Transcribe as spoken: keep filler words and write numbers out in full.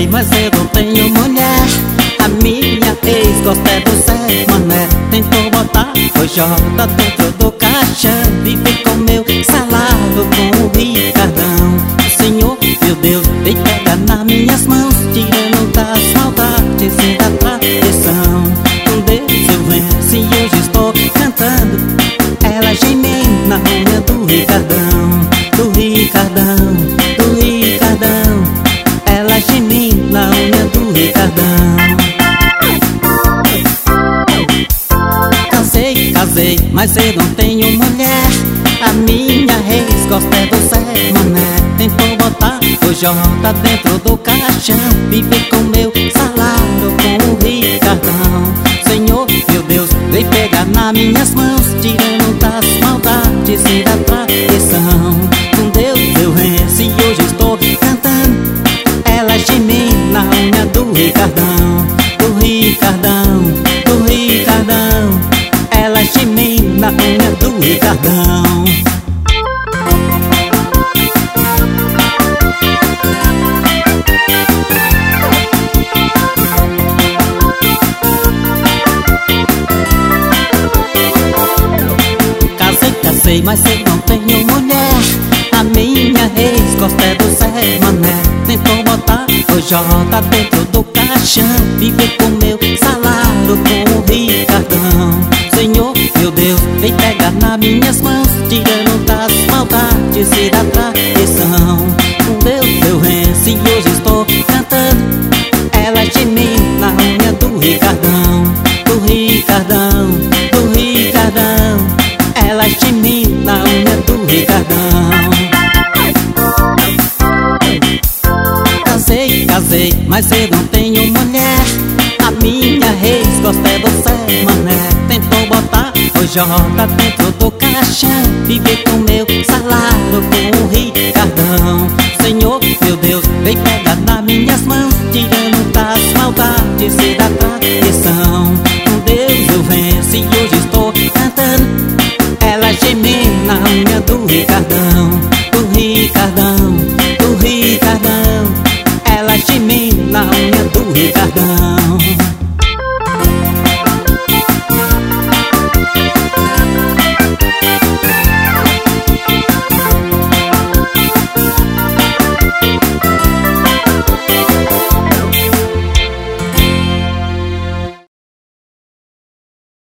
mas eu não tenho mulher. A minha ex gosta é do Zé Mané. Tentou botar o Jota dentro do caixão. Vive com meu salário com o Ricardão. O Senhor, meu Deus, vem pegar nas minhas mãos, tirando das saudades e da traição. Com Deus eu venço e hoje estou cantando. Ela geme na unha do Ricardão, do Ricardão, do Ricardão. Ela geme na unha do Ricardão. Casei, casei, mas eu não tenho mulher. A minha ex gosta é do Zé Mané. Tentou botar o Jota dentro do caixão. Vive com meu salário com o Ricardão. Senhor, meu Deus, vem pegar nas minhas mãos, tirando das maldades e da traição. Com Deus eu venço e hoje estou cantando. Ela geme na unha do Ricardão, do Ricardão, do Ricardão. Ela geme na unha do Ricardão. Casei, casei, mas eu não tenho mulher. A minha ex gosta é do Zé Mané. Tentou botar o Jota dentro do caixão. Vive com meu salário com o Ricardão. Senhor, meu Deus, vem pegar nas minhas mãos, tirando das maldades e da traição. Com Deus eu venço e hoje estou cantando. Ela geme na unha do Ricardão, do Ricardão, do Ricardão. Ela geme na unha do Ricardão. Casei, casei, mas eu não tenho mulher. A minha ex gosta é do Zé Mané. Tentou botar o Jota dentro do caixão. Vive com meu salário com o Ricardão. Senhor, meu Deus, vem pegar nas minhas mãos, tirando das maldades e